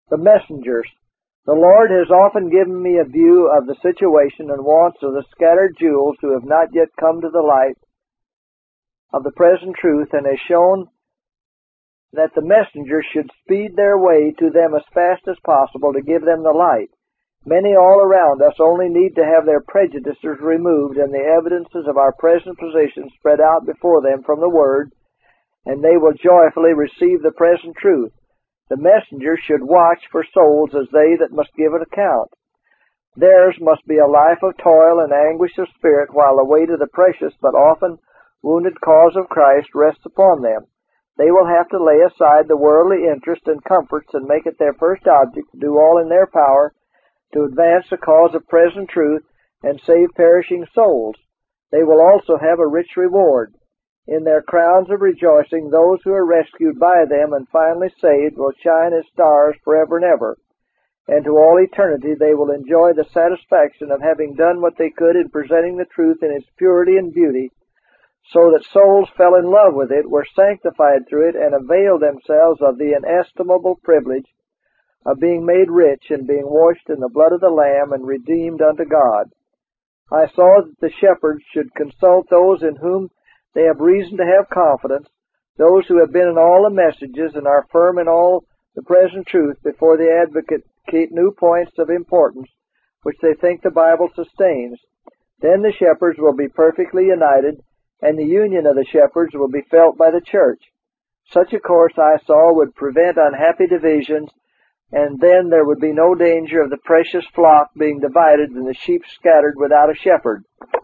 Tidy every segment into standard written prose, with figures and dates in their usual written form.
The messengers. The Lord has often given me a view of the situation and wants of the scattered jewels who have not yet come to the light of the present truth, and has shown that the messengers should speed their way to them as fast as possible to give them the light. Many all around us only need to have their prejudices removed and the evidences of our present position spread out before them from the Word, and they will joyfully receive the present truth. The messengers should watch for souls as they that must give an account. Theirs must be a life of toil and anguish of spirit, while the weight of the precious but often wounded cause of Christ rests upon them. They will have to lay aside the worldly interest and comforts and make it their first object to do all in their power to advance the cause of present truth and save perishing souls. They will also have a rich reward. In their crowns of rejoicing, those who are rescued by them and finally saved will shine as stars forever and ever, and to all eternity they will enjoy the satisfaction of having done what they could in presenting the truth in its purity and beauty, so that souls fell in love with it, were sanctified through it, and availed themselves of the inestimable privilege of being made rich and being washed in the blood of the Lamb and redeemed unto God. I saw that the shepherds should consult those in whom they have reason to have confidence, those who have been in all the messages and are firm in all the present truth before they advocate new points of importance which they think the Bible sustains. Then the shepherds will be perfectly united, and the union of the shepherds will be felt by the church. Such a course, I saw, would prevent unhappy divisions, and then there would be no danger of the precious flock being divided and the sheep scattered without a shepherd.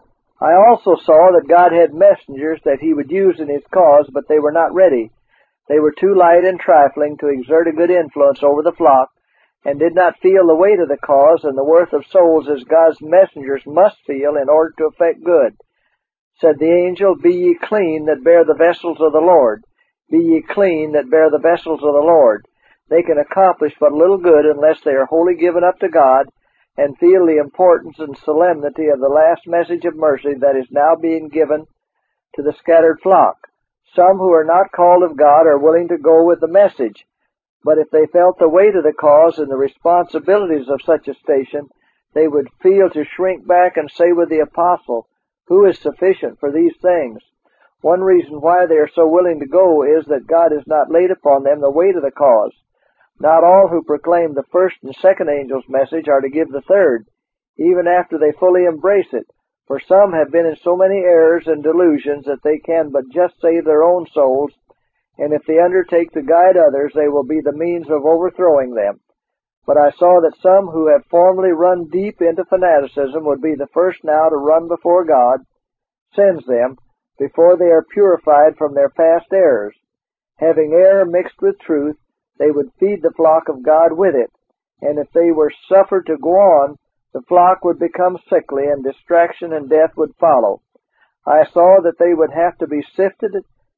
I also saw that God had messengers that He would use in His cause, but they were not ready. They were too light and trifling to exert a good influence over the flock, and did not feel the weight of the cause and the worth of souls as God's messengers must feel in order to effect good. Said the angel, "Be ye clean that bear the vessels of the Lord. Be ye clean that bear the vessels of the Lord." They can accomplish but little good unless they are wholly given up to God and feel the importance and solemnity of the last message of mercy that is now being given to the scattered flock. Some who are not called of God are willing to go with the message, but if they felt the weight of the cause and the responsibilities of such a station, they would feel to shrink back and say with the apostle, "Who is sufficient for these things?" One reason why they are so willing to go is that God has not laid upon them the weight of the cause. Not all who proclaim the first and second angel's message are to give the third, even after they fully embrace it, for some have been in so many errors and delusions that they can but just save their own souls, and if they undertake to guide others, they will be the means of overthrowing them. But I saw that some who have formerly run deep into fanaticism would be the first now to run before God sends them, before they are purified from their past errors. Having error mixed with truth, they would feed the flock of God with it, and if they were suffered to go on, the flock would become sickly, and distraction and death would follow. I saw that they would have to be sifted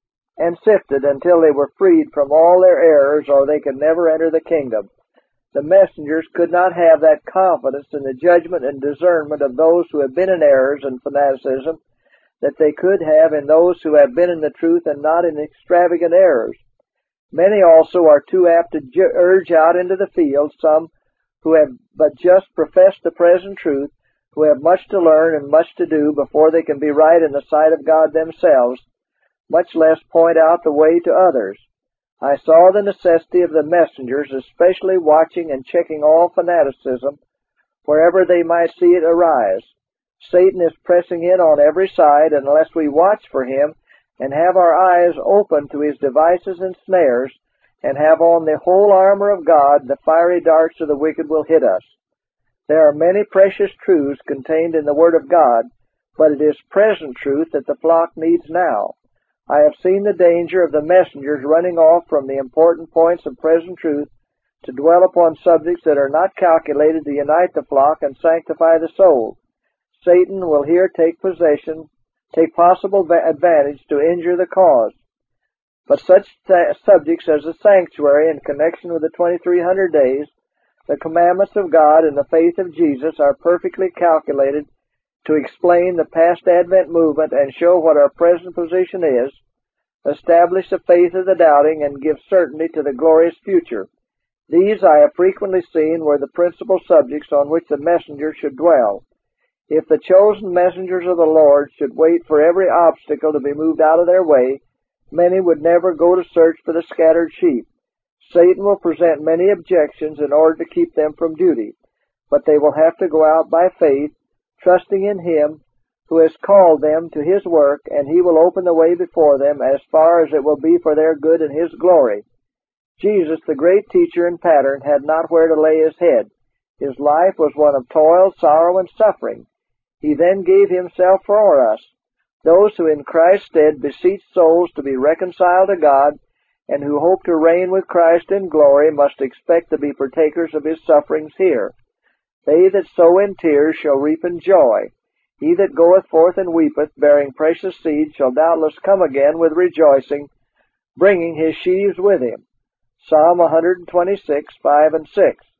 until they were freed from all their errors, or they could never enter the kingdom. The messengers could not have that confidence in the judgment and discernment of those who have been in errors and fanaticism that they could have in those who have been in the truth and not in extravagant errors. Many also are too apt to urge out into the field some who have but just professed the present truth, who have much to learn and much to do before they can be right in the sight of God themselves, much less point out the way to others. I saw the necessity of the messengers, especially watching and checking all fanaticism wherever they might see it arise. Satan is pressing in on every side, and unless we watch for him and have our eyes open to his devices and snares, and have on the whole armor of God, the fiery darts of the wicked will hit us. There are many precious truths contained in the Word of God, but it is present truth that the flock needs now. I have seen the danger of the messengers running off from the important points of present truth to dwell upon subjects that are not calculated to unite the flock and sanctify the soul. Satan will here take possible advantage to injure the cause. But such subjects as the sanctuary in connection with the 2300 days, the commandments of God, and the faith of Jesus are perfectly calculated to explain the past Advent movement and show what our present position is, establish the faith of the doubting, and give certainty to the glorious future. These I have frequently seen were the principal subjects on which the messenger should dwell. If the chosen messengers of the Lord should wait for every obstacle to be moved out of their way, many would never go to search for the scattered sheep. Satan will present many objections in order to keep them from duty, but they will have to go out by faith, trusting in Him who has called them to His work, and He will open the way before them as far as it will be for their good and His glory. Jesus, the great teacher and pattern, had not where to lay His head. His life was one of toil, sorrow, and suffering. He then gave Himself for us. Those who in Christ's stead beseech souls to be reconciled to God and who hope to reign with Christ in glory must expect to be partakers of His sufferings here. They that sow in tears shall reap in joy. He that goeth forth and weepeth, bearing precious seed, shall doubtless come again with rejoicing, bringing his sheaves with him. Psalm 126, 5 and 6.